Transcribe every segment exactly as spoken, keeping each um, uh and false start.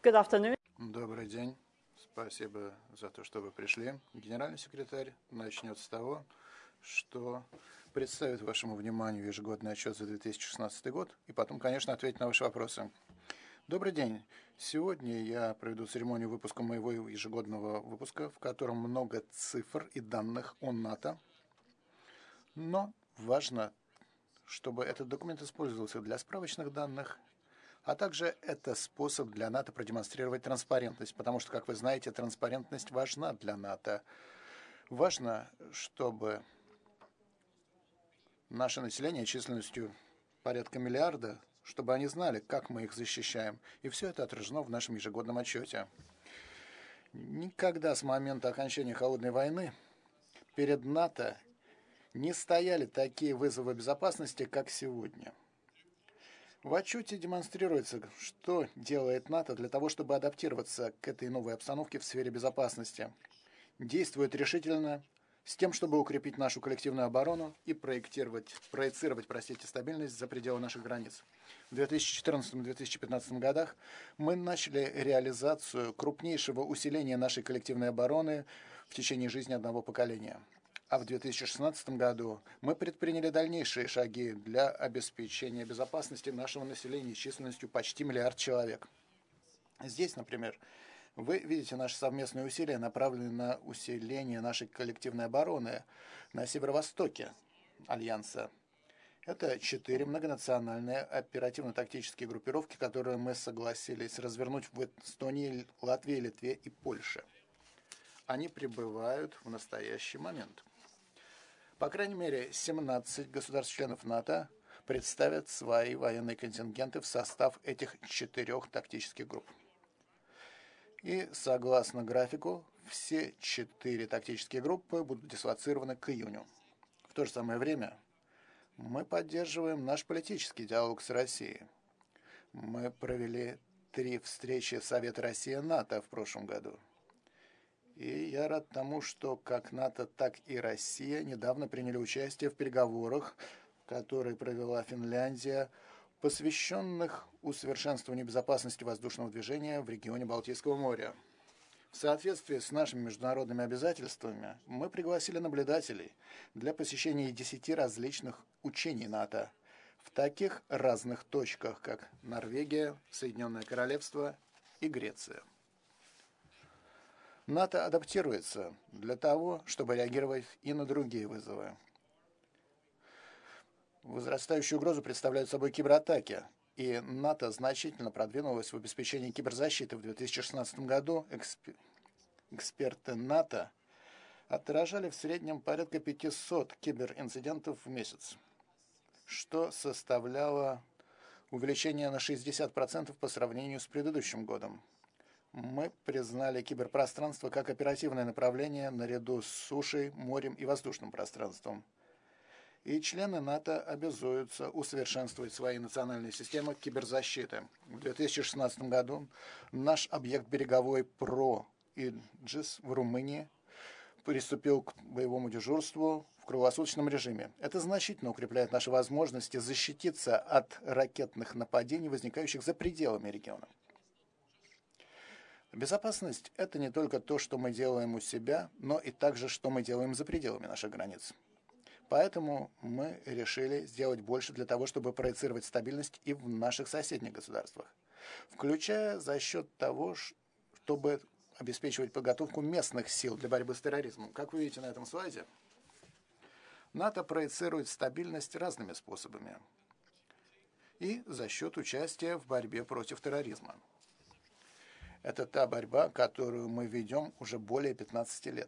Good afternoon. Добрый день. Спасибо за то, что вы пришли. Генеральный секретарь начнет с того, что представит вашему вниманию ежегодный отчет за две тысячи шестнадцатый год, и потом, конечно, ответит на ваши вопросы. Добрый день. Сегодня я проведу церемонию выпуска моего ежегодного выпуска, в котором много цифр и данных о НАТО. Но важно, чтобы этот документ использовался для справочных данных, а также это способ для НАТО продемонстрировать транспарентность, потому что, как вы знаете, транспарентность важна для НАТО. Важно, чтобы наше население численностью порядка миллиарда, чтобы они знали, как мы их защищаем. И все это отражено в нашем ежегодном отчете. Никогда с момента окончания Холодной войны перед НАТО не стояли такие вызовы безопасности, как сегодня. В отчете демонстрируется, что делает НАТО для того, чтобы адаптироваться к этой новой обстановке в сфере безопасности. Действует решительно с тем, чтобы укрепить нашу коллективную оборону и проектировать, проецировать, простите, стабильность за пределы наших границ. В две тысячи четырнадцатом — две тысячи пятнадцатом годах мы начали реализацию крупнейшего усиления нашей коллективной обороны в течение жизни одного поколения. А в две тысячи шестнадцатом году мы предприняли дальнейшие шаги для обеспечения безопасности нашего населения численностью почти миллиард человек. Здесь, например, вы видите наши совместные усилия, направленные на усиление нашей коллективной обороны на северо-востоке Альянса. Это четыре многонациональные оперативно-тактические группировки, которые мы согласились развернуть в Эстонии, Латвии, Литве и Польше. Они прибывают в настоящий момент. По крайней мере, семнадцать государств-членов НАТО представят свои военные контингенты в состав этих четырех тактических групп. И согласно графику, все четыре тактические группы будут дислоцированы к июню. В то же самое время мы поддерживаем наш политический диалог с Россией. Мы провели три встречи Совета Россия-НАТО в прошлом году. И я рад тому, что как НАТО, так и Россия недавно приняли участие в переговорах, которые провела Финляндия, посвященных усовершенствованию безопасности воздушного движения в регионе Балтийского моря. В соответствии с нашими международными обязательствами мы пригласили наблюдателей для посещения десяти различных учений НАТО в таких разных точках, как Норвегия, Соединенное Королевство и Греция. НАТО адаптируется для того, чтобы реагировать и на другие вызовы. Возрастающую угрозу представляют собой кибератаки, и НАТО значительно продвинулось в обеспечении киберзащиты. В две тысячи шестнадцатом году эксп... эксперты НАТО отражали в среднем порядка пятисот киберинцидентов в месяц, что составляло увеличение на шестьдесят процентов по сравнению с предыдущим годом. Мы признали киберпространство как оперативное направление наряду с сушей, морем и воздушным пространством. И члены НАТО обязуются усовершенствовать свои национальные системы киберзащиты. В две тысячи шестнадцатом году наш объект береговой ПРО Иджис в Румынии приступил к боевому дежурству в круглосуточном режиме. Это значительно укрепляет наши возможности защититься от ракетных нападений, возникающих за пределами региона. Безопасность – это не только то, что мы делаем у себя, но и также, что мы делаем за пределами наших границ. Поэтому мы решили сделать больше для того, чтобы проецировать стабильность и в наших соседних государствах, включая за счет того, чтобы обеспечивать подготовку местных сил для борьбы с терроризмом. Как вы видите на этом слайде, НАТО проецирует стабильность разными способами и за счет участия в борьбе против терроризма. Это та борьба, которую мы ведем уже более пятнадцати лет.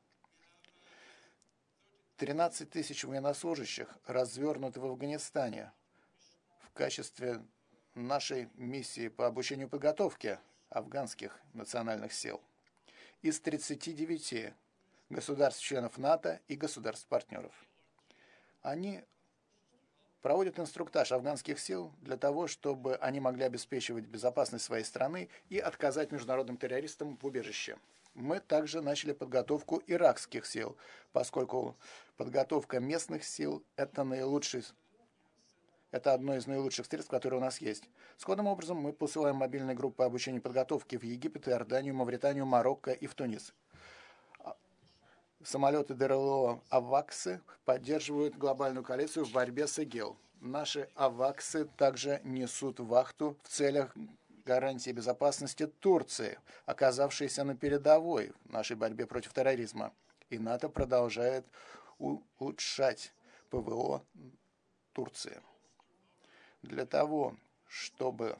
тринадцать тысяч военнослужащих развернуты в Афганистане в качестве нашей миссии по обучению и подготовке афганских национальных сил из тридцати девяти государств-членов НАТО и государств-партнеров. Они проводят инструктаж афганских сил для того, чтобы они могли обеспечивать безопасность своей страны и отказать международным террористам в убежище. Мы также начали подготовку иракских сил, поскольку подготовка местных сил – это наилучший, Это одно из наилучших средств, которые у нас есть. Сходным образом мы посылаем мобильные группы обучения и подготовки в Египет, Иорданию, Мавританию, Марокко и в Тунис. Самолеты ДРЛО «Аваксы» поддерживают глобальную коалицию в борьбе с ИГИЛ. Наши «Аваксы» также несут вахту в целях гарантии безопасности Турции, оказавшейся на передовой в нашей борьбе против терроризма. И НАТО продолжает улучшать ПВО Турции. Для того, чтобы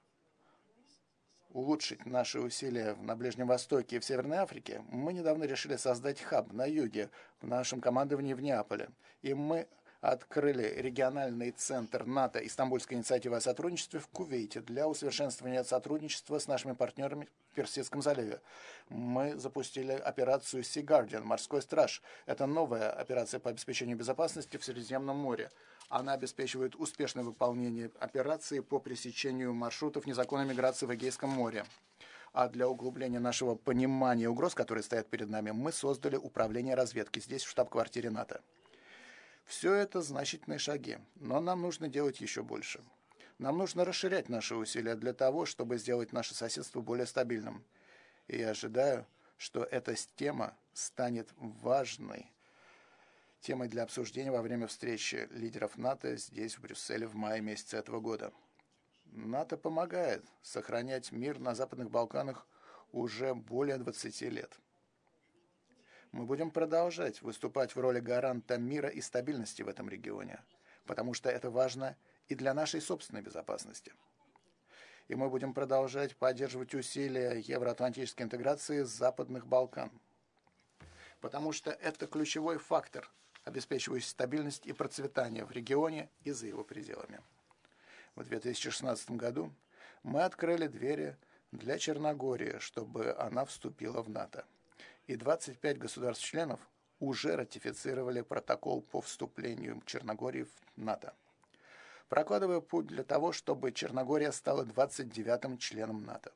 улучшить наши усилия на Ближнем Востоке и в Северной Африке, мы недавно решили создать хаб на юге, в нашем командовании в Неаполе. И мы открыли региональный центр НАТО «Истамбульская инициатива о сотрудничестве» в Кувейте для усовершенствования сотрудничества с нашими партнерами в Персидском заливе. Мы запустили операцию Sea Guardian «Морской страж». Это новая операция по обеспечению безопасности в Средиземном море. Она обеспечивает успешное выполнение операции по пресечению маршрутов незаконной миграции в Эгейском море. А для углубления нашего понимания угроз, которые стоят перед нами, мы создали управление разведки здесь, в штаб-квартире НАТО. Все это значительные шаги, но нам нужно делать еще больше. Нам нужно расширять наши усилия для того, чтобы сделать наше соседство более стабильным. И я ожидаю, что эта тема станет важной темой для обсуждения во время встречи лидеров НАТО здесь, в Брюсселе, в мае месяце этого года. НАТО помогает сохранять мир на Западных Балканах уже более двадцати лет. Мы будем продолжать выступать в роли гаранта мира и стабильности в этом регионе, потому что это важно и для нашей собственной безопасности. И мы будем продолжать поддерживать усилия евроатлантической интеграции Западных Балкан, потому что это ключевой фактор, обеспечивающий стабильность и процветание в регионе и за его пределами. В две тысячи шестнадцатом году мы открыли двери для Черногории, чтобы она вступила в НАТО. И двадцать пять государств-членов уже ратифицировали протокол по вступлению Черногории в НАТО, прокладывая путь для того, чтобы Черногория стала двадцать девятым членом НАТО.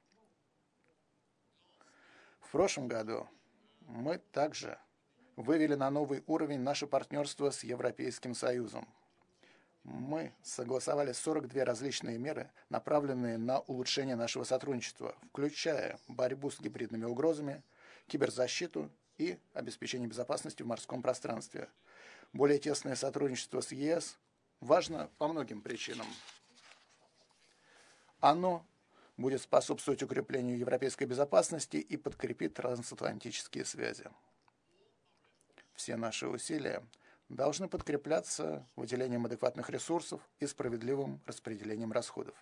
В прошлом году мы также вывели на новый уровень наше партнерство с Европейским Союзом. Мы согласовали сорок две различные меры, направленные на улучшение нашего сотрудничества, включая борьбу с гибридными угрозами, киберзащиту и обеспечение безопасности в морском пространстве. Более тесное сотрудничество с ЕС важно по многим причинам. Оно будет способствовать укреплению европейской безопасности и подкрепит трансатлантические связи. Все наши усилия должны подкрепляться выделением адекватных ресурсов и справедливым распределением расходов.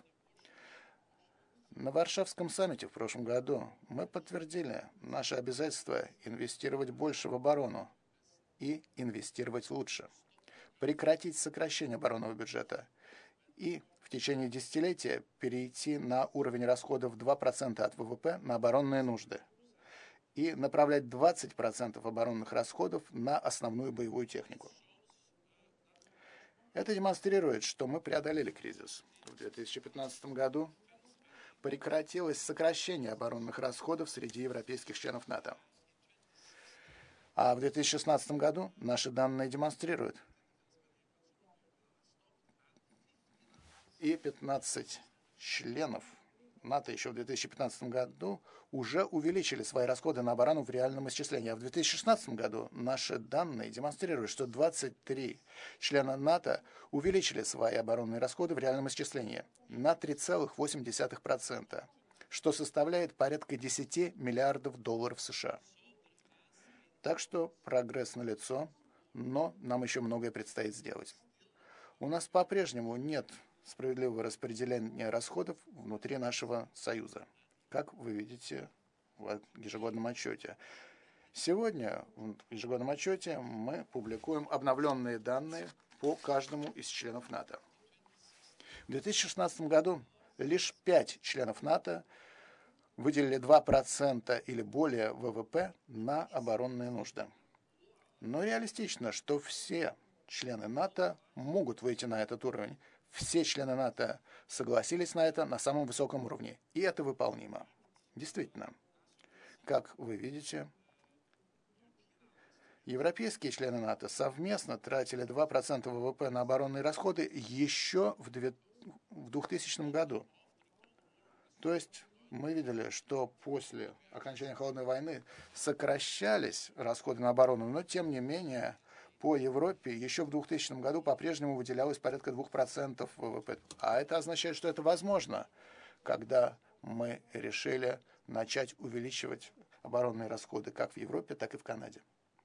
На Варшавском саммите в прошлом году мы подтвердили наше обязательство инвестировать больше в оборону и инвестировать лучше, прекратить сокращение оборонного бюджета и в течение десятилетия перейти на уровень расходов два процента от ВВП на оборонные нужды и направлять двадцать процентов оборонных расходов на основную боевую технику. Это демонстрирует, что мы преодолели кризис. В две тысячи пятнадцатом году прекратилось сокращение оборонных расходов среди европейских членов НАТО. А в две тысячи шестнадцатом году наши данные демонстрируют, и пятнадцать членов НАТО еще в две тысячи пятнадцатом году уже увеличили свои расходы на оборону в реальном исчислении. А в две тысячи шестнадцатом году наши данные демонстрируют, что двадцать три члена НАТО увеличили свои оборонные расходы в реальном исчислении на три целых восемь десятых процента, что составляет порядка десяти миллиардов долларов США. Так что прогресс налицо, но нам еще многое предстоит сделать. У нас по-прежнему нет справедливого распределения расходов внутри нашего Союза, как вы видите в ежегодном отчете. Сегодня в ежегодном отчете мы публикуем обновленные данные по каждому из членов НАТО. В две тысячи шестнадцатом году лишь пять членов НАТО выделили два процента или более ВВП на оборонные нужды. Но реалистично, что все члены НАТО могут выйти на этот уровень. Все члены НАТО согласились на это на самом высоком уровне, и это выполнимо. Действительно, как вы видите, Европейские члены НАТО совместно тратили два процента ВВП на оборонные расходы еще в двухтысячном году. То есть мы видели, что после окончания Холодной войны сокращались расходы на оборону, но тем не менее по Европе еще в двухтысячном году по-прежнему выделялось порядка двух процентов ВВП. А это означает, что это возможно, когда мы решили начать увеличивать оборонные расходы как в Европе, так и в Канаде.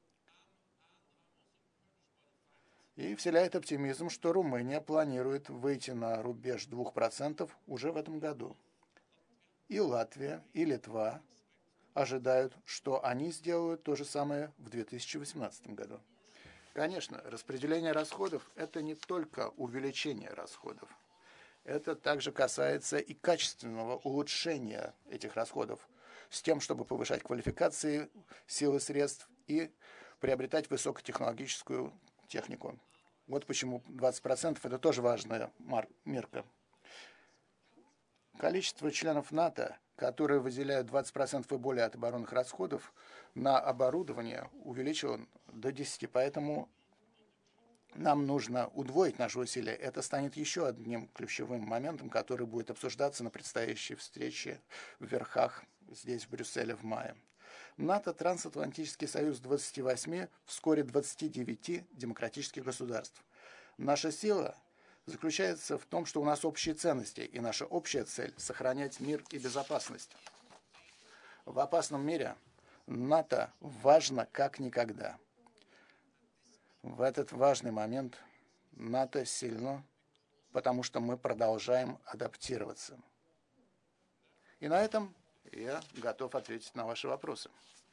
И вселяет оптимизм, что Румыния планирует выйти на рубеж двух процентов уже в этом году. И Латвия, и Литва ожидают, что они сделают то же самое в две тысячи восемнадцатом году. Конечно, распределение расходов – это не только увеличение расходов. Это также касается и качественного улучшения этих расходов с тем, чтобы повышать квалификации, силы средств и приобретать высокотехнологическую технику. Вот почему двадцать процентов – это тоже важная мерка. Количество членов НАТО, которые выделяют двадцать процентов и более от оборонных расходов, на оборудование увеличено до десяти процентов. Поэтому нам нужно удвоить наши усилия. Это станет еще одним ключевым моментом, который будет обсуждаться на предстоящей встрече в верхах здесь, в Брюсселе, в мае. НАТО – трансатлантический союз двадцати восьми, вскоре двадцати девяти демократических государств. Наша сила заключается в том, что у нас общие ценности, и наша общая цель – сохранять мир и безопасность. В опасном мире НАТО важно как никогда. В этот важный момент НАТО сильно, потому что мы продолжаем адаптироваться. И на этом я готов ответить на ваши вопросы.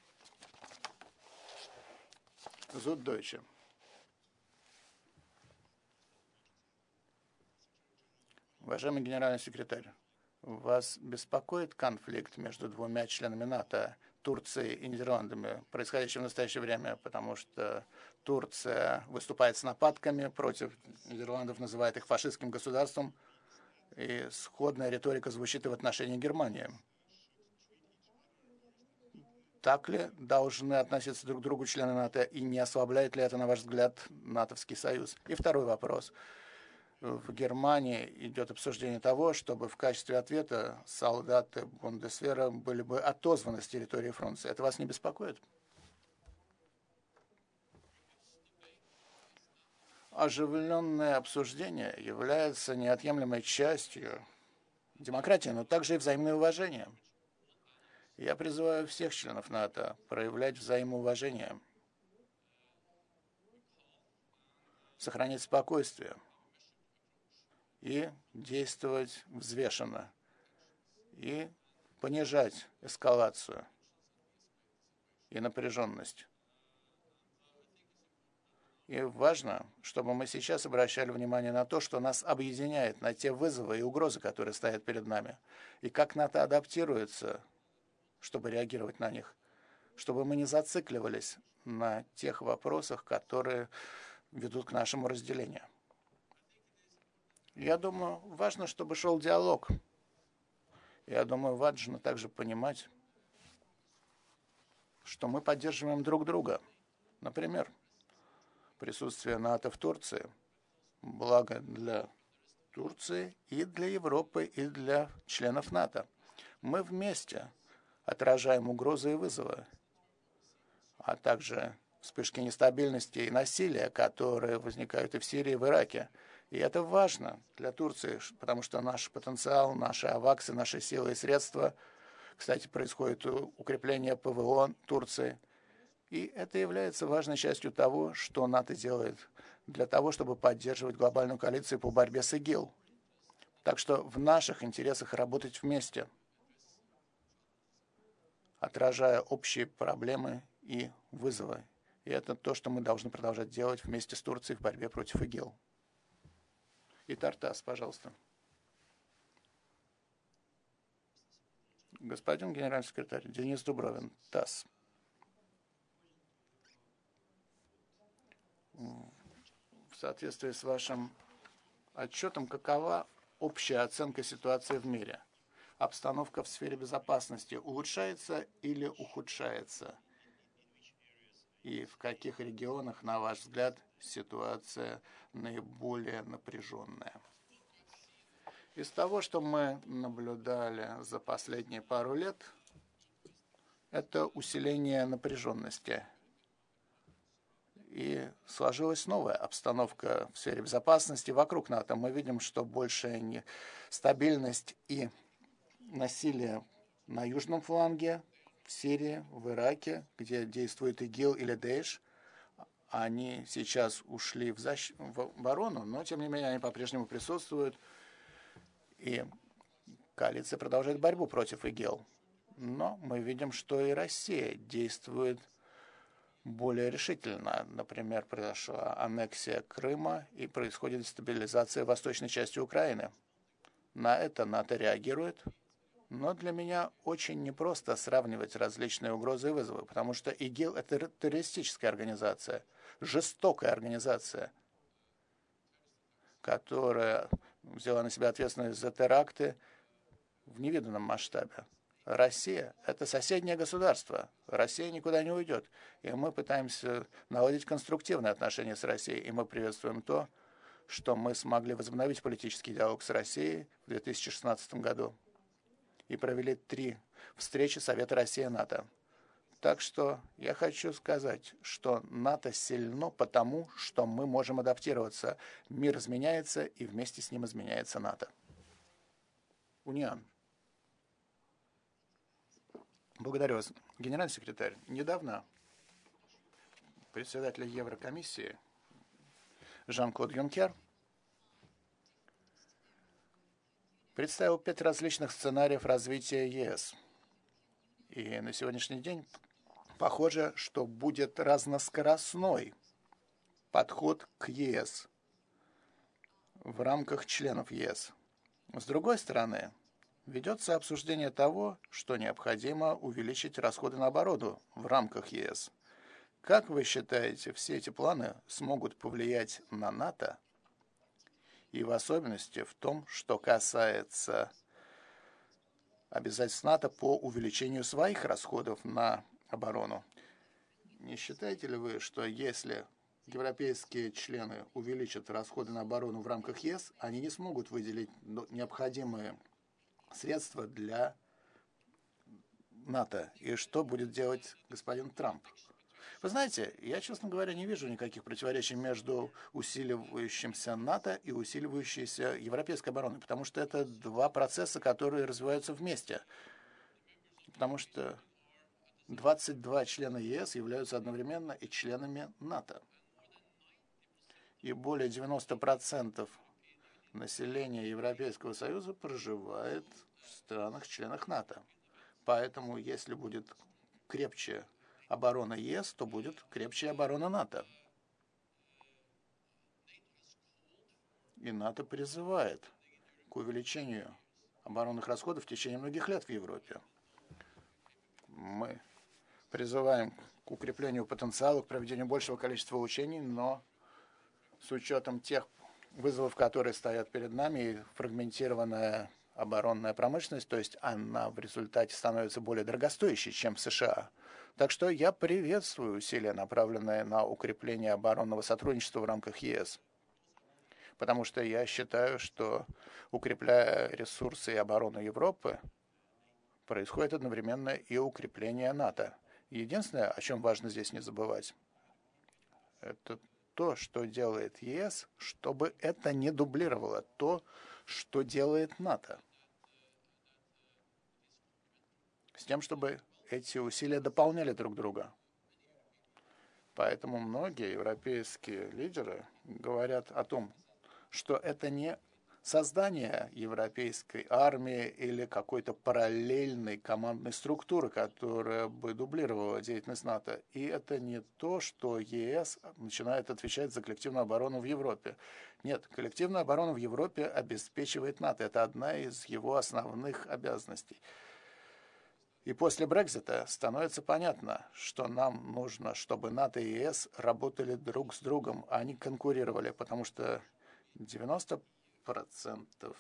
Süddeutsche. Уважаемый генеральный секретарь, вас беспокоит конфликт между двумя членами НАТО, Турцией и Нидерландами, происходящий в настоящее время, потому что Турция выступает с нападками против Нидерландов, называет их фашистским государством, и сходная риторика звучит и в отношении Германии. Так ли должны относиться друг к другу члены НАТО, и не ослабляет ли это, на ваш взгляд, натовский союз? И второй вопрос. В Германии идет обсуждение того, чтобы в качестве ответа солдаты Бундесвера были бы отозваны с территории Франции. Это вас не беспокоит? Оживленное обсуждение является неотъемлемой частью демократии, но также и взаимное уважение. Я призываю всех членов НАТО проявлять взаимоуважение, сохранять спокойствие и действовать взвешенно, и понижать эскалацию и напряженность. И важно, чтобы мы сейчас обращали внимание на то, что нас объединяет, на те вызовы и угрозы, которые стоят перед нами, и как НАТО адаптируется, чтобы реагировать на них, чтобы мы не зацикливались на тех вопросах, которые ведут к нашему разделению. Я думаю, важно, чтобы шел диалог. Я думаю, важно также понимать, что мы поддерживаем друг друга. Например, присутствие НАТО в Турции – благо для Турции и для Европы, и для членов НАТО. Мы вместе отражаем угрозы и вызовы, а также вспышки нестабильности и насилия, которые возникают и в Сирии, и в Ираке. И это важно для Турции, потому что наш потенциал, наши аваксы, наши силы и средства, кстати, происходит укрепление ПВО Турции. И это является важной частью того, что НАТО делает для того, чтобы поддерживать глобальную коалицию по борьбе с ИГИЛ. Так что в наших интересах работать вместе, отражая общие проблемы и вызовы. И это то, что мы должны продолжать делать вместе с Турцией в борьбе против ИГИЛ. И Тартас, пожалуйста. Господин генеральный секретарь, Денис Дубровин, ТАСС. В соответствии с вашим отчетом, какова общая оценка ситуации в мире? Обстановка в сфере безопасности улучшается или ухудшается? и в каких регионах, на ваш взгляд, ситуация наиболее напряженная? Из того, что мы наблюдали за последние пару лет, это усиление напряженности. И сложилась новая обстановка в сфере безопасности вокруг НАТО. Мы видим, что большая нестабильность и насилие на южном фланге, в Сирии, в Ираке, где действует ИГИЛ или Даиш. Они сейчас ушли в, защ... в оборону, но тем не менее они по-прежнему присутствуют. И коалиция продолжает борьбу против ИГИЛ. Но мы видим, что и Россия действует более решительно. Например, произошла аннексия Крыма и происходит дестабилизация восточной части Украины. На это НАТО реагирует. Но для меня очень непросто сравнивать различные угрозы и вызовы, потому что ИГИЛ — это террористическая организация, жестокая организация, которая взяла на себя ответственность за теракты в невиданном масштабе. Россия — это соседнее государство. Россия никуда не уйдет. И мы пытаемся наладить конструктивные отношения с Россией. И мы приветствуем то, что мы смогли возобновить политический диалог с Россией в две тысячи шестнадцатом году и провели три встречи Совета Россия-НАТО. Так что я хочу сказать, что НАТО сильно потому, что мы можем адаптироваться. Мир изменяется, и вместе с ним изменяется НАТО. Униан. Благодарю вас, генеральный секретарь. Недавно председатель Еврокомиссии Жан-Клод Юнкер представил пять различных сценариев развития ЕС. И на сегодняшний день похоже, что будет разноскоростной подход к ЕС в рамках членов ЕС. С другой стороны, ведется обсуждение того, что необходимо увеличить расходы на оборону в рамках ЕС. Как вы считаете, все эти планы смогут повлиять на НАТО? И в особенности в том, что касается обязательств НАТО по увеличению своих расходов на оборону. Не считаете ли вы, что если европейские члены увеличат расходы на оборону в рамках ЕС, они не смогут выделить необходимые средства для НАТО? И что будет делать господин Трамп? Вы знаете, я, честно говоря, не вижу никаких противоречий между усиливающимся НАТО и усиливающейся европейской обороной, потому что это два процесса, которые развиваются вместе. Потому что двадцать два члена ЕС являются одновременно и членами НАТО. И более девяноста процентов населения Европейского Союза проживает в странах-членах НАТО. Поэтому, если будет крепче оборона ЕС, то будет крепче оборона НАТО. И НАТО призывает к увеличению оборонных расходов в течение многих лет в Европе. Мы призываем к укреплению потенциала, к проведению большего количества учений, но с учетом тех вызовов, которые стоят перед нами, и фрагментированная оборонная промышленность, то есть она в результате становится более дорогостоящей, чем в США. Так что я приветствую усилия, направленные на укрепление оборонного сотрудничества в рамках ЕС. Потому что я считаю, что, укрепляя ресурсы и оборону Европы, происходит одновременно и укрепление НАТО. Единственное, о чем важно здесь не забывать, это то, что делает ЕС, чтобы это не дублировало то, что делает НАТО. С тем, чтобы эти усилия дополняли друг друга. Поэтому многие европейские лидеры говорят о том, что это не создание европейской армии или какой-то параллельной командной структуры, которая бы дублировала деятельность НАТО. И это не то, что ЕС начинает отвечать за коллективную оборону в Европе. Нет, коллективную оборону в Европе обеспечивает НАТО. Это одна из его основных обязанностей. И после Брексита становится понятно, что нам нужно, чтобы НАТО и ЕС работали друг с другом, а не конкурировали, потому что девяносто процентов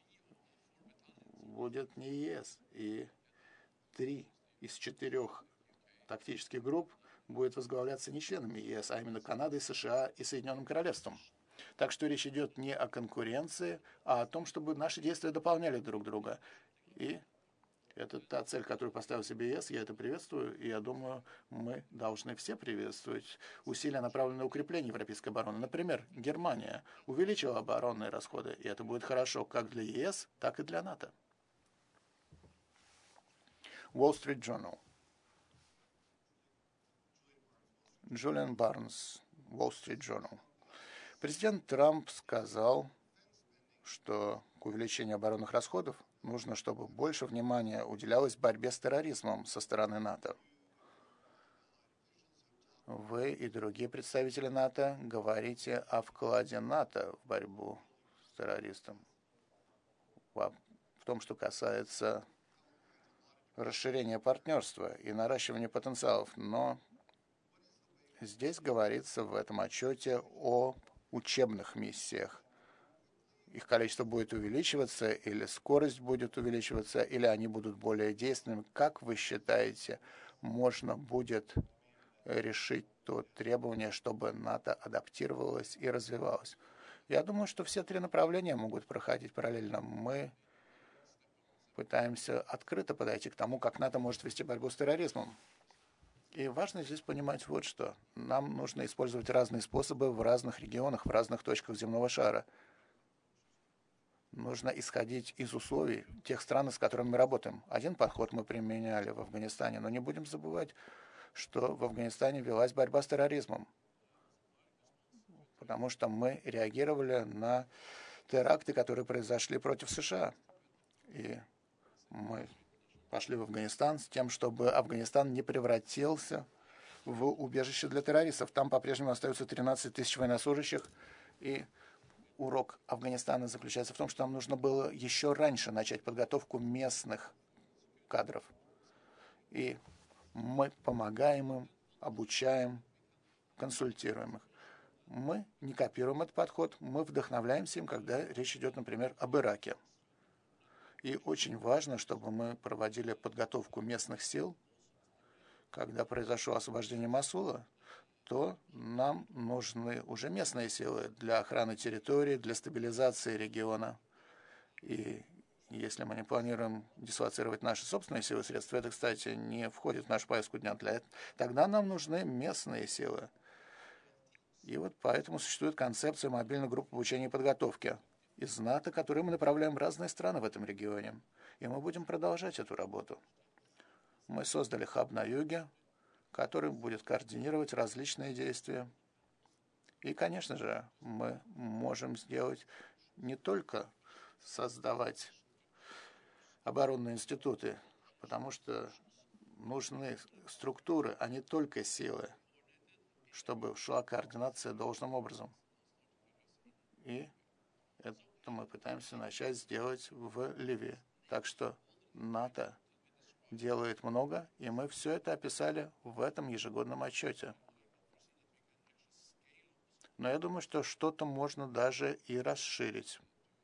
будет не ЕС, и три из четырех тактических групп будет возглавляться не членами ЕС, а именно Канадой, США и Соединенным Королевством. Так что речь идет не о конкуренции, а о том, чтобы наши действия дополняли друг друга. И это та цель, которую поставил себе ЕС, я это приветствую, и я думаю, мы должны все приветствовать усилия, направленные на укрепление европейской обороны. Например, Германия увеличила оборонные расходы, и это будет хорошо как для ЕС, так и для НАТО. Wall Street Journal. Джулиан Барнс, Wall Street Journal. Президент Трамп сказал, что к увеличению оборонных расходов нужно, чтобы больше внимания уделялось борьбе с терроризмом со стороны НАТО. Вы и другие представители НАТО говорите о вкладе НАТО в борьбу с террористом, в том, что касается расширения партнерства и наращивания потенциалов, но здесь говорится в этом отчете о учебных миссиях. Их количество будет увеличиваться, или скорость будет увеличиваться, или они будут более действенными. Как вы считаете, можно будет решить то требование, чтобы НАТО адаптировалось и развивалось? Я думаю, что все три направления могут проходить параллельно. Мы пытаемся открыто подойти к тому, как НАТО может вести борьбу с терроризмом. И важно здесь понимать вот что. Нам нужно использовать разные способы в разных регионах, в разных точках земного шара. Нужно исходить из условий тех стран, с которыми мы работаем. Один подход мы применяли в Афганистане, но не будем забывать, что в Афганистане велась борьба с терроризмом, потому что мы реагировали на теракты, которые произошли против США. И мы пошли в Афганистан с тем, чтобы Афганистан не превратился в убежище для террористов. Там по-прежнему остается тринадцать тысяч военнослужащих, и урок Афганистана заключается в том, что нам нужно было еще раньше начать подготовку местных кадров. И мы помогаем им, обучаем, консультируем их. Мы не копируем этот подход, мы вдохновляемся им, когда речь идет, например, об Ираке. И очень важно, чтобы мы проводили подготовку местных сил. Когда произошло освобождение Мосула, то нам нужны уже местные силы для охраны территории, для стабилизации региона. И если мы не планируем дислоцировать наши собственные силы и средства, это, кстати, не входит в нашу повестку дня, для этого, тогда нам нужны местные силы. И вот поэтому существует концепция мобильной группы обучения и подготовки из НАТО, которую мы направляем в разные страны в этом регионе. И мы будем продолжать эту работу. Мы создали хаб на юге, который будет координировать различные действия. И, конечно же, мы можем сделать не только создавать оборонные институты, потому что нужны структуры, а не только силы, чтобы шла координация должным образом. И это мы пытаемся начать сделать в Ливии. Так что НАТО делает много, и мы все это описали в этом ежегодном отчете. Но я думаю, что что-то можно даже и расширить.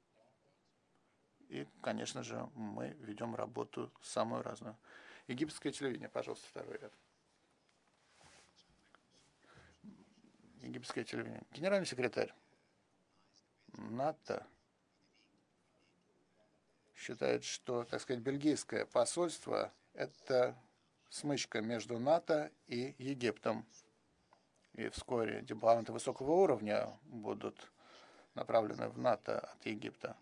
И, конечно же, мы ведем работу самую разную. Египетское телевидение, пожалуйста, второй ряд. Египетское телевидение. Генеральный секретарь НАТО считает, что, так сказать, бельгийское посольство – это смычка между НАТО и Египтом. И вскоре дипломаты высокого уровня будут направлены в НАТО от Египта.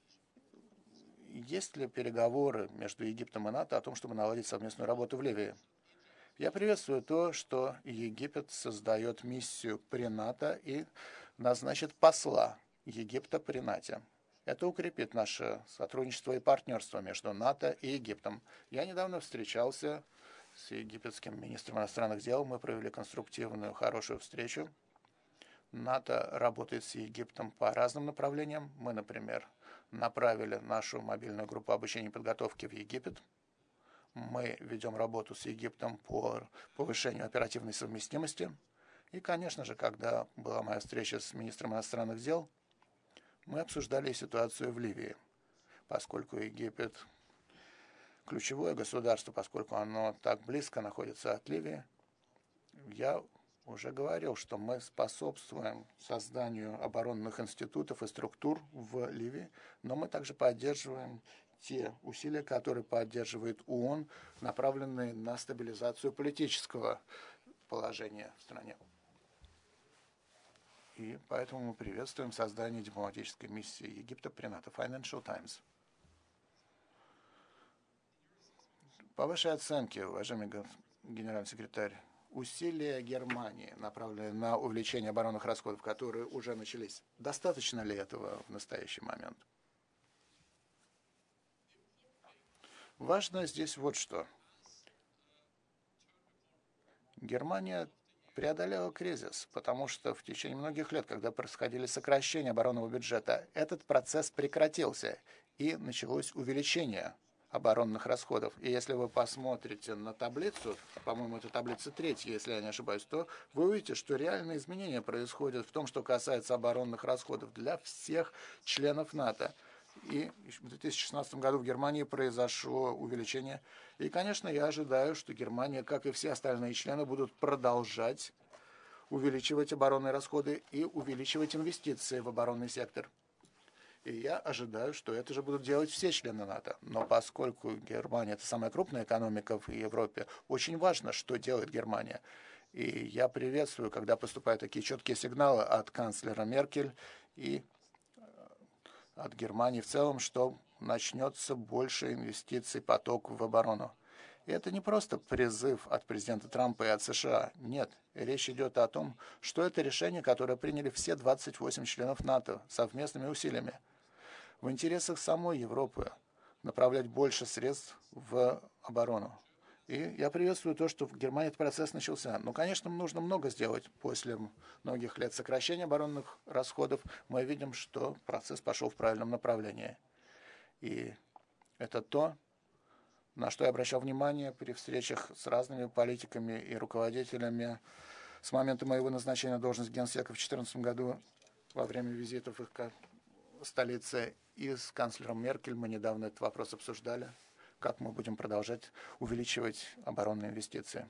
Есть ли переговоры между Египтом и НАТО о том, чтобы наладить совместную работу в Ливии? Я приветствую то, что Египет создает миссию при НАТО и назначит посла Египта при НАТО. Это укрепит наше сотрудничество и партнерство между НАТО и Египтом. Я недавно встречался с египетским министром иностранных дел. Мы провели конструктивную, хорошую встречу. НАТО работает с Египтом по разным направлениям. Мы, например, направили нашу мобильную группу обучения и подготовки в Египет. Мы ведем работу с Египтом по повышению оперативной совместимости. И, конечно же, когда была моя встреча с министром иностранных дел, мы обсуждали ситуацию в Ливии, поскольку Египет ключевое государство, поскольку оно так близко находится от Ливии. Я уже говорил, что мы способствуем созданию оборонных институтов и структур в Ливии, но мы также поддерживаем те усилия, которые поддерживает ООН, направленные на стабилизацию политического положения в стране. И поэтому мы приветствуем создание дипломатической миссии Египта при НАТО. Financial Times. По вашей оценке, уважаемый генеральный секретарь, усилия Германии, направленные на увеличение оборонных расходов, которые уже начались, достаточно ли этого в настоящий момент? Важно здесь вот что. Германия преодолела кризис, потому что в течение многих лет, когда происходили сокращения оборонного бюджета, этот процесс прекратился и началось увеличение оборонных расходов. И если вы посмотрите на таблицу, по-моему, это таблица третья, если я не ошибаюсь, то вы увидите, что реальные изменения происходят в том, что касается оборонных расходов для всех членов НАТО. И в две тысячи шестнадцатом году в Германии произошло увеличение. И, конечно, я ожидаю, что Германия, как и все остальные члены, будут продолжать увеличивать оборонные расходы и увеличивать инвестиции в оборонный сектор. И я ожидаю, что это же будут делать все члены НАТО. Но поскольку Германия – это самая крупная экономика в Европе, очень важно, что делает Германия. И я приветствую, когда поступают такие четкие сигналы от канцлера Меркель и от Германии в целом, что начнется больше инвестиций, поток в оборону. И это не просто призыв от президента Трампа и от США. Нет, речь идет о том, что это решение, которое приняли все двадцать восемь членов НАТО совместными усилиями. В интересах самой Европы направлять больше средств в оборону. И я приветствую то, что в Германии этот процесс начался. Но, конечно, нужно много сделать. После многих лет сокращения оборонных расходов мы видим, что процесс пошел в правильном направлении. И это то, на что я обращал внимание при встречах с разными политиками и руководителями с момента моего назначения на должность генсека в две тысячи четырнадцатом году во время визитов их столицы. И с канцлером Меркель мы недавно этот вопрос обсуждали, как мы будем продолжать увеличивать оборонные инвестиции.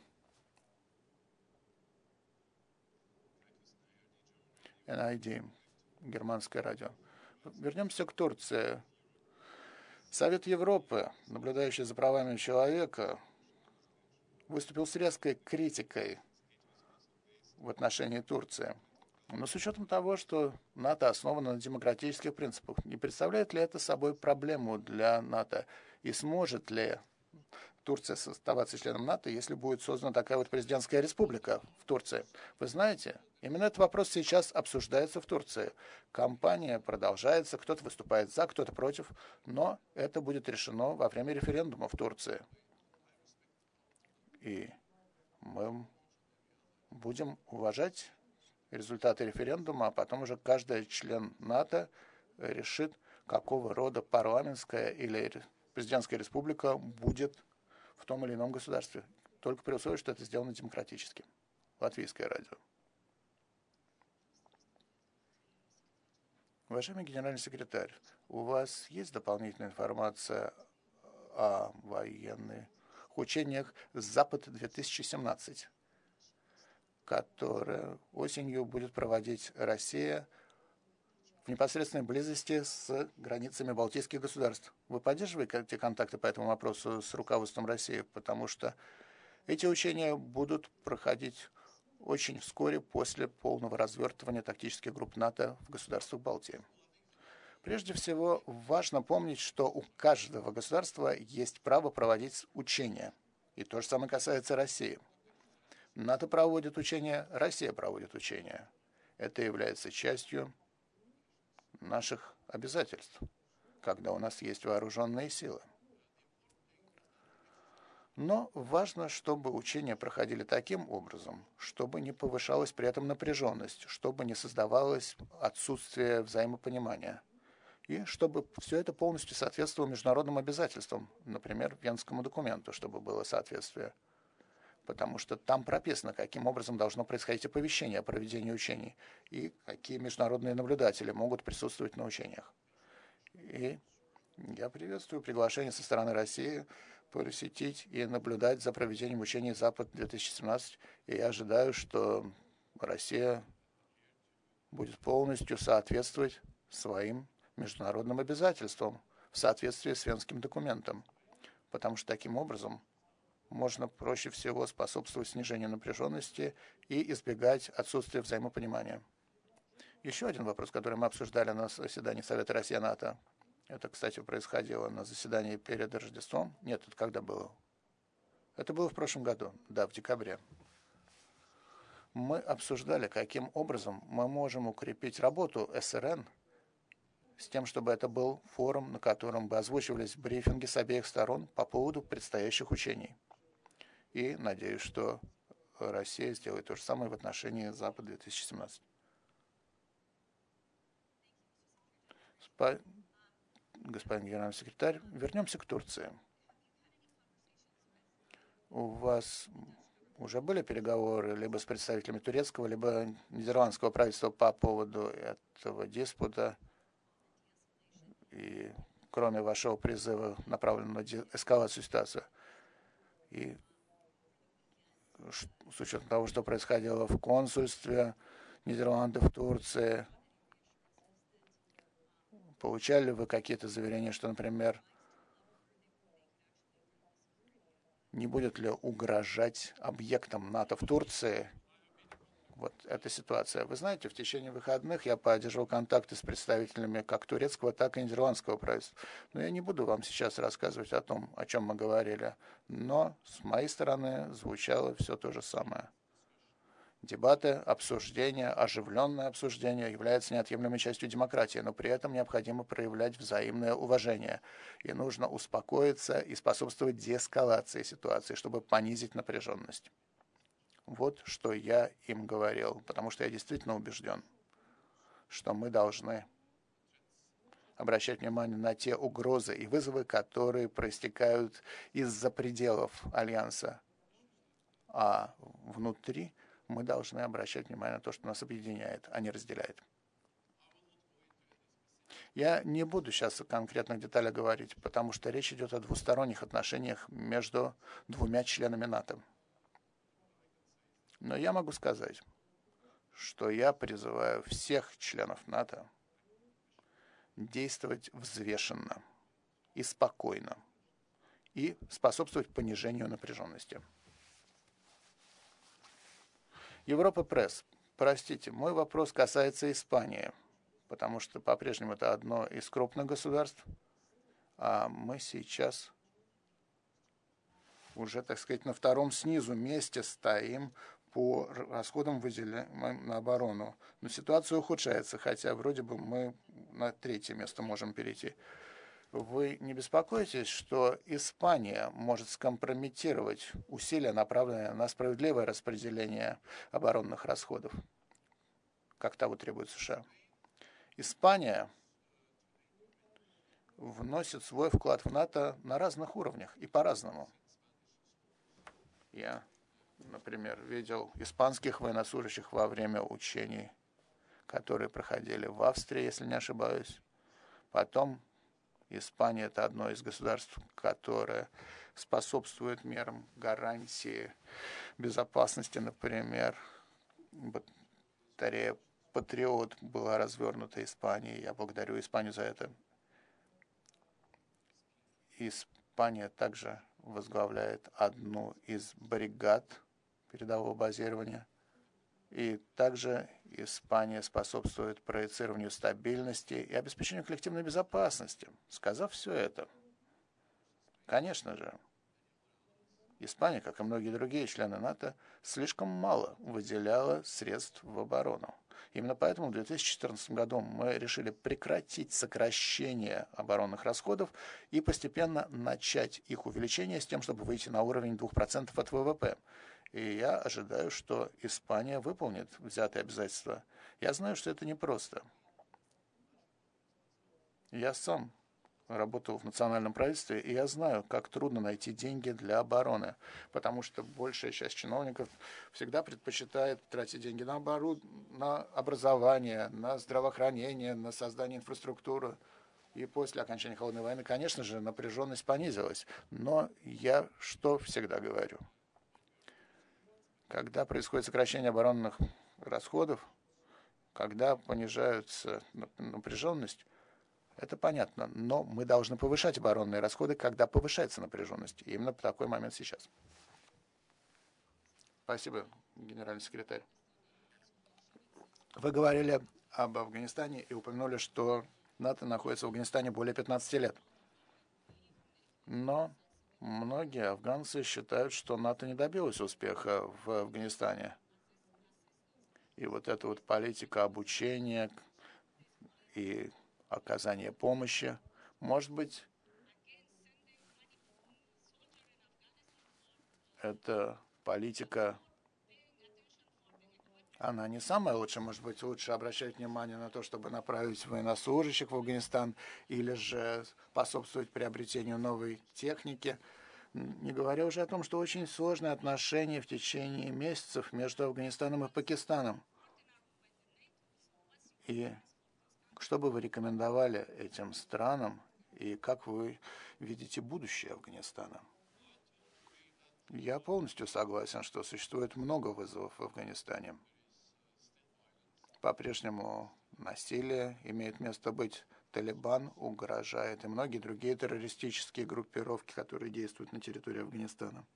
эн ай ди, германское радио. Вернемся к Турции. Совет Европы, наблюдающий за правами человека, выступил с резкой критикой в отношении Турции. Но с учетом того, что НАТО основано на демократических принципах, не представляет ли это собой проблему для НАТО? И сможет ли Турция оставаться членом НАТО, если будет создана такая вот президентская республика в Турции? Вы знаете, именно этот вопрос сейчас обсуждается в Турции. Кампания продолжается, кто-то выступает за, кто-то против, но это будет решено во время референдума в Турции. И мы будем уважать результаты референдума, а потом уже каждый член НАТО решит, какого рода парламентская или президентская республика будет в том или ином государстве. Только при условии, что это сделано демократически. Латвийское радио. Уважаемый генеральный секретарь, у вас есть дополнительная информация о военных учениях «Запад-две тысячи семнадцать», которые осенью будет проводить Россия в непосредственной близости с границами балтийских государств? Вы поддерживаете контакты по этому вопросу с руководством России? Потому что эти учения будут проходить очень вскоре после полного развертывания тактических групп НАТО в государствах Балтии. Прежде всего, важно помнить, что у каждого государства есть право проводить учения. И то же самое касается России. НАТО проводит учения, Россия проводит учения. Это является частью наших обязательств, когда у нас есть вооруженные силы. Но важно, чтобы учения проходили таким образом, чтобы не повышалась при этом напряженность, чтобы не создавалось отсутствие взаимопонимания, и чтобы все это полностью соответствовало международным обязательствам, например, Венскому документу, чтобы было соответствие. Потому что там прописано, каким образом должно происходить оповещение о проведении учений и какие международные наблюдатели могут присутствовать на учениях. И я приветствую приглашение со стороны России посетить и наблюдать за проведением учений «Запад-две тысячи семнадцать». И я ожидаю, что Россия будет полностью соответствовать своим международным обязательствам в соответствии с Венским документом, потому что таким образом можно проще всего способствовать снижению напряженности и избегать отсутствия взаимопонимания. Еще один вопрос, который мы обсуждали на заседании Совета Россия-НАТО. Это, кстати, происходило на заседании перед Рождеством. Нет, это когда было? Это было в прошлом году, да, в декабре. Мы обсуждали, каким образом мы можем укрепить работу эс эр эн с тем, чтобы это был форум, на котором бы озвучивались брифинги с обеих сторон по поводу предстоящих учений. И надеюсь, что Россия сделает то же самое в отношении Запада-две тысячи семнадцать. Спа... Господин генеральный секретарь, вернемся к Турции. У вас уже были переговоры либо с представителями турецкого, либо нидерландского правительства по поводу этого диспута? И кроме вашего призыва, направленного на деэскалацию ситуации, и с учетом того, что происходило в консульстве Нидерландов в Турции, получали ли вы какие-то заверения, что, например, не будет ли угрожать объектам НАТО в Турции вот эта ситуация? Вы знаете, в течение выходных я поддерживал контакты с представителями как турецкого, так и нидерландского правительства. Но я не буду вам сейчас рассказывать о том, о чем мы говорили, но с моей стороны звучало все то же самое. Дебаты, обсуждения, оживленное обсуждение являются неотъемлемой частью демократии, но при этом необходимо проявлять взаимное уважение. И нужно успокоиться и способствовать деэскалации ситуации, чтобы понизить напряженность. Вот что я им говорил, потому что я действительно убежден, что мы должны обращать внимание на те угрозы и вызовы, которые проистекают из-за пределов Альянса, а внутри мы должны обращать внимание на то, что нас объединяет, а не разделяет. Я не буду сейчас о конкретных деталях говорить, потому что речь идет о двусторонних отношениях между двумя членами НАТО. Но я могу сказать, что я призываю всех членов НАТО действовать взвешенно и спокойно и способствовать понижению напряженности. Европа Пресс. Простите, мой вопрос касается Испании, потому что по-прежнему это одно из крупных государств, а мы сейчас уже, так сказать, на втором снизу месте стоим по расходам, выделяемым на оборону. Но ситуация ухудшается, хотя вроде бы мы на третье место можем перейти. Вы не беспокоитесь, что Испания может скомпрометировать усилия, направленные на справедливое распределение оборонных расходов, как того требует США? Испания вносит свой вклад в НАТО на разных уровнях и по-разному. Я, например, видел испанских военнослужащих во время учений, которые проходили в Австрии, если не ошибаюсь. Потом Испания – это одно из государств, которое способствует мерам гарантии безопасности. Например, батарея «Патриот» была развернута Испанией. Я благодарю Испанию за это. Испания также возглавляет одну из бригад передового базирования. И также Испания способствует проецированию стабильности и обеспечению коллективной безопасности. Сказав все это, конечно же, Испания, как и многие другие члены НАТО, слишком мало выделяла средств в оборону. Именно поэтому в две тысячи четырнадцатом году мы решили прекратить сокращение оборонных расходов и постепенно начать их увеличение с тем, чтобы выйти на уровень двух процентов от вэ вэ пэ. И я ожидаю, что Испания выполнит взятые обязательства. Я знаю, что это непросто. Я сам работал в национальном правительстве, и я знаю, как трудно найти деньги для обороны, потому что большая часть чиновников всегда предпочитает тратить деньги на оборуд... на образование, на здравоохранение, на создание инфраструктуры. И после окончания Холодной войны, конечно же, напряженность понизилась. Но я что всегда говорю? Когда происходит сокращение оборонных расходов, когда понижается напряженность, это понятно. Но мы должны повышать оборонные расходы, когда повышается напряженность. И именно в такой момент сейчас. Спасибо, генеральный секретарь. Вы говорили об Афганистане и упомянули, что НАТО находится в Афганистане более пятнадцати лет. Но многие афганцы считают, что НАТО не добилось успеха в Афганистане. И вот эта вот политика обучения и оказания помощи, может быть, эта политика, она не самая лучшая. Может быть, лучше обращать внимание на то, чтобы направить военнослужащих в Афганистан или же способствовать приобретению новой техники. Не говоря уже о том, что очень сложные отношения в течение месяцев между Афганистаном и Пакистаном. И что бы вы рекомендовали этим странам и как вы видите будущее Афганистана? Я полностью согласен, что существует много вызовов в Афганистане. По-прежнему насилие имеет место быть. Талибан угрожает и многие другие террористические группировки, которые действуют на территории Афганистана.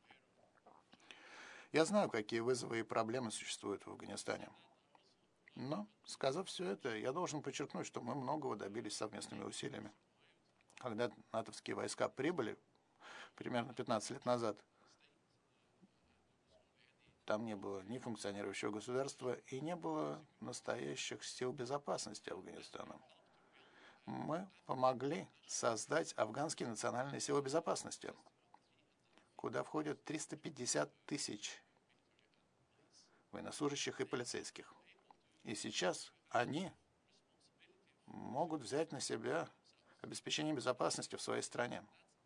Я знаю, какие вызовы и проблемы существуют в Афганистане. Но, сказав все это, я должен подчеркнуть, что мы многого добились совместными усилиями. Когда натовские войска прибыли, примерно пятнадцать лет назад, там не было ни функционирующего государства и не было настоящих сил безопасности Афганистана. Мы помогли создать афганские национальные силы безопасности, куда входят триста пятьдесят тысяч военнослужащих и полицейских. И сейчас они могут взять на себя обеспечение безопасности в своей стране.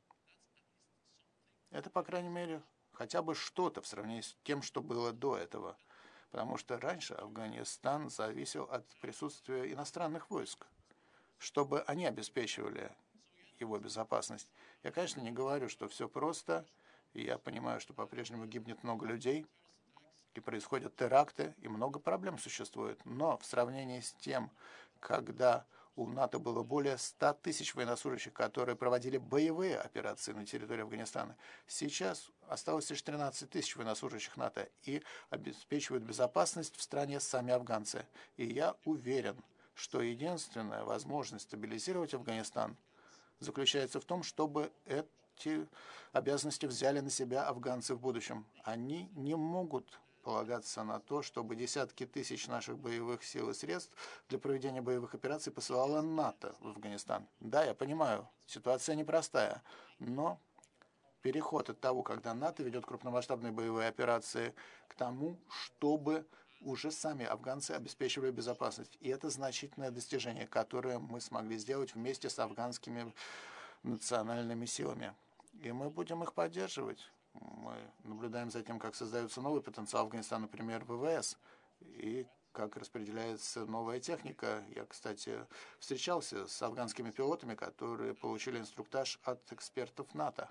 Это, по крайней мере, хотя бы что-то в сравнении с тем, что было до этого. Потому что раньше Афганистан зависел от присутствия иностранных войск, чтобы они обеспечивали его безопасность. Я, конечно, не говорю, что все просто, и я понимаю, что по-прежнему гибнет много людей, и происходят теракты, и много проблем существует. Но в сравнении с тем, когда у НАТО было более ста тысяч военнослужащих, которые проводили боевые операции на территории Афганистана, сейчас осталось лишь тринадцать тысяч военнослужащих НАТО и обеспечивают безопасность в стране сами афганцы. И я уверен, что единственная возможность стабилизировать Афганистан заключается в том, чтобы эти обязанности взяли на себя афганцы в будущем. Они не могут полагаться на то, чтобы десятки тысяч наших боевых сил и средств для проведения боевых операций посылала НАТО в Афганистан. Да, я понимаю, ситуация непростая, но переход от того, когда НАТО ведет крупномасштабные боевые операции, к тому, чтобы уже сами афганцы обеспечивали безопасность. И это значительное достижение, которое мы смогли сделать вместе с афганскими национальными силами. И мы будем их поддерживать. Мы наблюдаем за тем, как создается новый потенциал Афганистана, например, ВВС, и как распределяется новая техника. Я, кстати, встречался с афганскими пилотами, которые получили инструктаж от экспертов НАТО.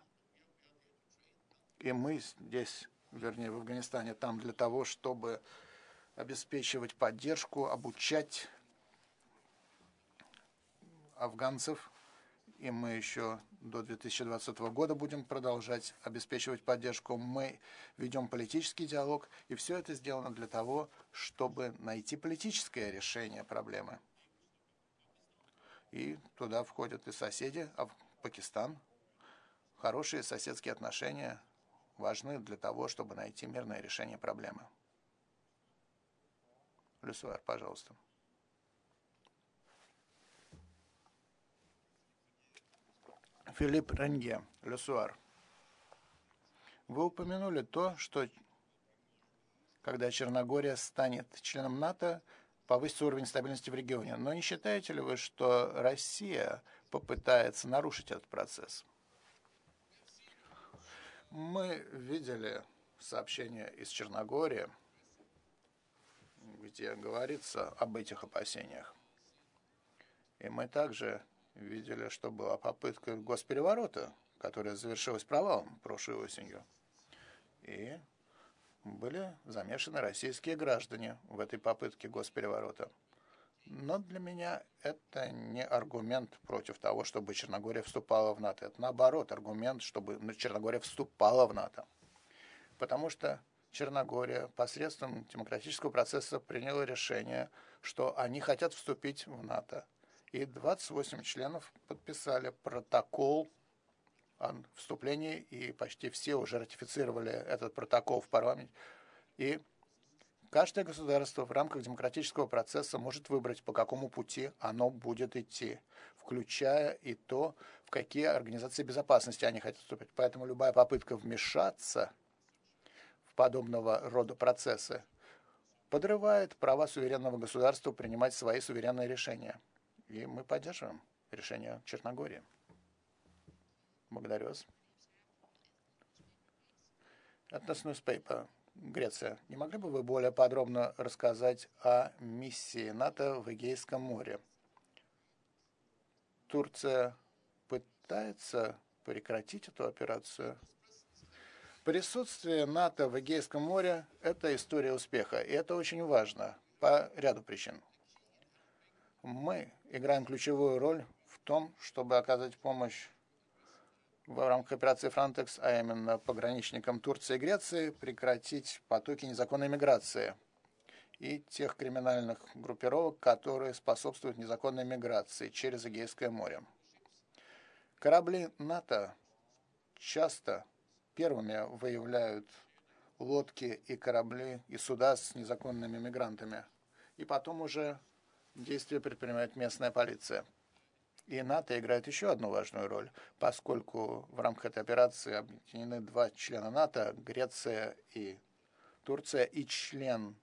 И мы здесь, вернее, в Афганистане, там для того, чтобы обеспечивать поддержку, обучать афганцев. И мы еще до две тысячи двадцатого года будем продолжать обеспечивать поддержку. Мы ведем политический диалог, и все это сделано для того, чтобы найти политическое решение проблемы. И туда входят и соседи, Пакистан. Хорошие соседские отношения важны для того, чтобы найти мирное решение проблемы. Люсуар, пожалуйста. Филипп Ренье, Люсуар. Вы упомянули то, что когда Черногория станет членом НАТО, повысится уровень стабильности в регионе. Но не считаете ли вы, что Россия попытается нарушить этот процесс? Мы видели сообщение из Черногории, где говорится об этих опасениях. И мы также видели, что была попытка госпереворота, которая завершилась провалом прошлой осенью. И были замешаны российские граждане в этой попытке госпереворота. Но для меня это не аргумент против того, чтобы Черногория вступала в НАТО. Это, наоборот, аргумент, чтобы Черногория вступала в НАТО. Потому что Черногория посредством демократического процесса приняла решение, что они хотят вступить в НАТО. И двадцать восемь членов подписали протокол о вступлении, и почти все уже ратифицировали этот протокол в парламенте. И каждое государство в рамках демократического процесса может выбрать, по какому пути оно будет идти, включая и то, в какие организации безопасности они хотят вступить. Поэтому любая попытка вмешаться в подобного рода процессы подрывает права суверенного государства принимать свои суверенные решения. И мы поддерживаем решение Черногории. Благодарю вас. Atlas Newspaper. Греция. Не могли бы вы более подробно рассказать о миссии НАТО в Эгейском море? Турция пытается прекратить эту операцию? Присутствие НАТО в Эгейском море – это история успеха, и это очень важно по ряду причин. Мы играем ключевую роль в том, чтобы оказать помощь в рамках операции Frontex, а именно пограничникам Турции и Греции, прекратить потоки незаконной миграции и тех криминальных группировок, которые способствуют незаконной миграции через Эгейское море. Корабли НАТО часто первыми выявляют лодки и корабли и суда с незаконными мигрантами, и потом уже действия предпринимает местная полиция. И НАТО играет еще одну важную роль, поскольку в рамках этой операции объединены два члена НАТО, Греция и Турция, и член,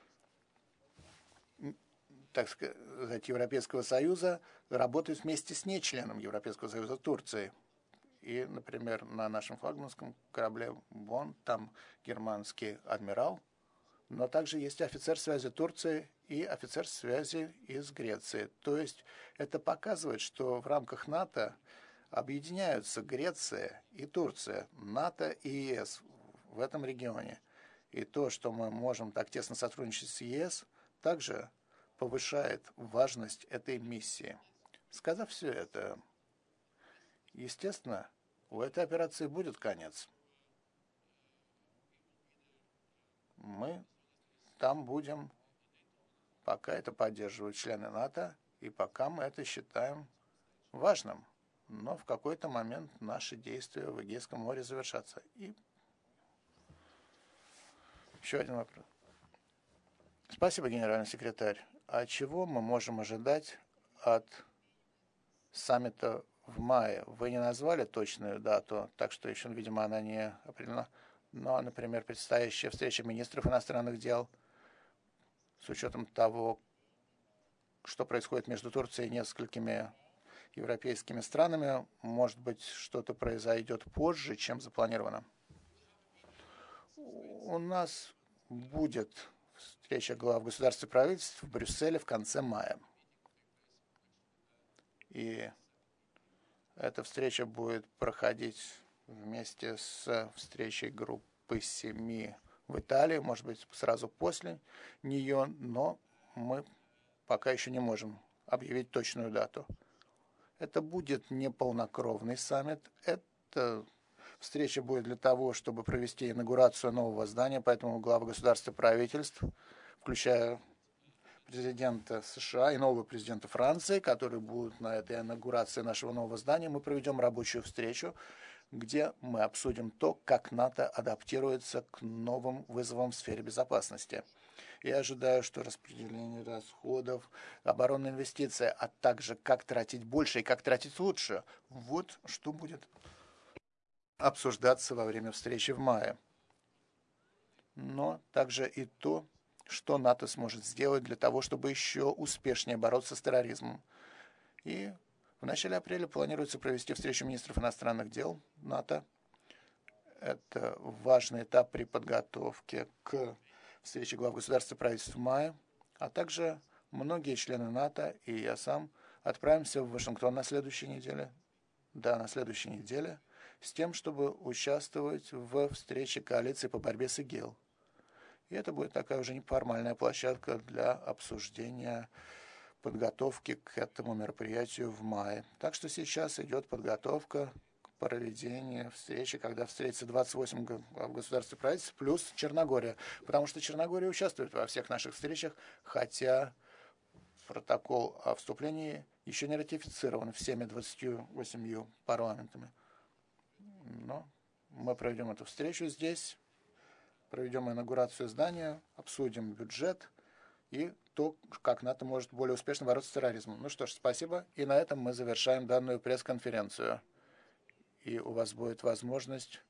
так сказать, Европейского Союза работает вместе с нечленом Европейского Союза Турцией. И, например, на нашем флагманском корабле «Бон» там германский адмирал, но также есть офицер связи Турции и офицер связи из Греции. То есть это показывает, что в рамках НАТО объединяются Греция и Турция, НАТО и ЕС в этом регионе. И то, что мы можем так тесно сотрудничать с ЕС, также повышает важность этой миссии. Сказав все это, естественно, у этой операции будет конец. Мы там будем, пока это поддерживают члены НАТО, и пока мы это считаем важным. Но в какой-то момент наши действия в Эгейском море завершатся. И еще один вопрос. Спасибо, генеральный секретарь. А чего мы можем ожидать от саммита в мае? Вы не назвали точную дату, так что еще, видимо, она не определена. Но, например, предстоящая встреча министров иностранных дел с учетом того, что происходит между Турцией и несколькими европейскими странами, может быть, что-то произойдет позже, чем запланировано. У нас будет встреча глав государств и правительств в Брюсселе в конце мая. И эта встреча будет проходить вместе с встречей группы семи в Италии, может быть, сразу после нее, но мы пока еще не можем объявить точную дату. Это будет не полнокровный саммит, это встреча будет для того, чтобы провести инаугурацию нового здания, поэтому главы государств и правительств, включая президента США и нового президента Франции, которые будут на этой инаугурации нашего нового здания, мы проведем рабочую встречу, где мы обсудим то, как НАТО адаптируется к новым вызовам в сфере безопасности. Я ожидаю, что распределение расходов, оборонные инвестиции, а также как тратить больше и как тратить лучше, вот что будет обсуждаться во время встречи в мае. Но также и то, что НАТО сможет сделать для того, чтобы еще успешнее бороться с терроризмом. И в начале апреля планируется провести встречу министров иностранных дел НАТО. Это важный этап при подготовке к встрече глав государств и правительств в мае, а также многие члены НАТО и я сам отправимся в Вашингтон на следующей неделе. Да, на следующей неделе, с тем, чтобы участвовать в встрече коалиции по борьбе с ИГИЛ. И это будет такая уже неформальная площадка для обсуждения подготовки к этому мероприятию в мае. Так что сейчас идет подготовка к проведению встречи, когда встретится двадцать восемь государств и правительств плюс Черногория. Потому что Черногория участвует во всех наших встречах, хотя протокол о вступлении еще не ратифицирован всеми двадцатью восемью парламентами. Но мы проведем эту встречу здесь, проведем инаугурацию здания, обсудим бюджет и то, как НАТО может более успешно бороться с терроризмом. Ну что ж, спасибо. И на этом мы завершаем данную пресс-конференцию. И у вас будет возможность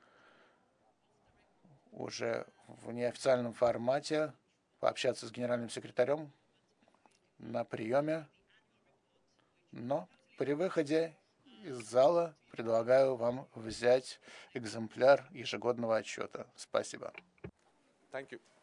уже в неофициальном формате пообщаться с генеральным секретарем на приеме. Но при выходе из зала предлагаю вам взять экземпляр ежегодного отчета. Спасибо. Thank you.